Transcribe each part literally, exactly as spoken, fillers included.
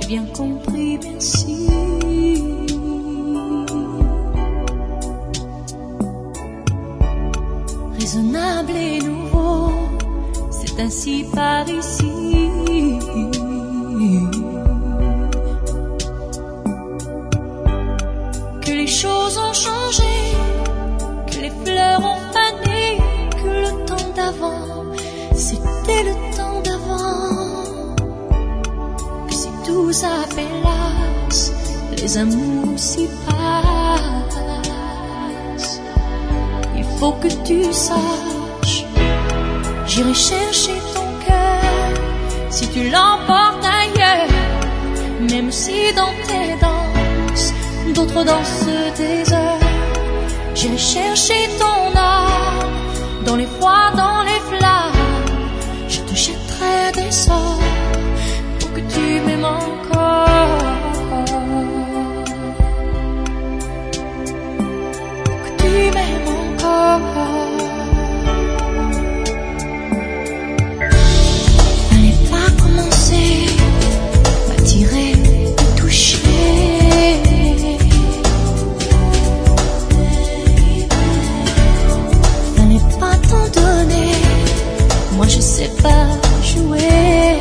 bien compris, merci. Raisonnable et nouveau, c'est ainsi par ici. Que les choses ont changé, que les fleurs ont fané, que le temps d'avant, c'était le temps d'avant. Que si tout s'appelasse, les amours s'y passent. Il faut que tu saches, j'irai chercher ton cœur si tu l'emportes ailleurs. Même si dans tes danses, d'autres dansent des heures. J'irai chercher ton âme dans les froids, dans les flammes. Je te jetterai des sorts pour que tu m'aimes encore. Pour que tu m'aimes encore. Fallait pas commencer, m'attirer, me toucher. Fallait pas t'en donner, moi je sais pas jouer.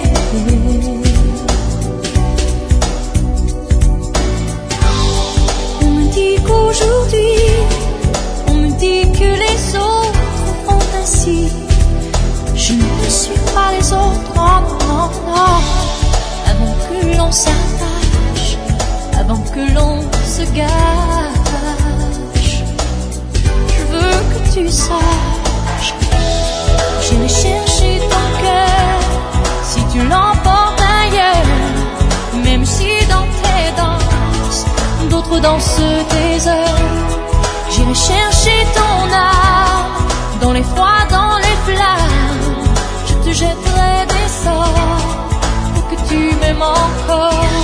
On me dit qu'aujourd'hui, on me dit que les autres font ainsi. Je ne suis pas les autres, non, non, non. Avant que l'on s'attache, avant que l'on se gâche, je veux que tu saches, j'irai chercher ton cœur si tu l'emportes ailleurs. Même si dans tes danses, d'autres dansent des heures. J'irai chercher ton âme dans les froids, dans les flammes. Je te jetterai des sorts pour que tu m'aimes encore.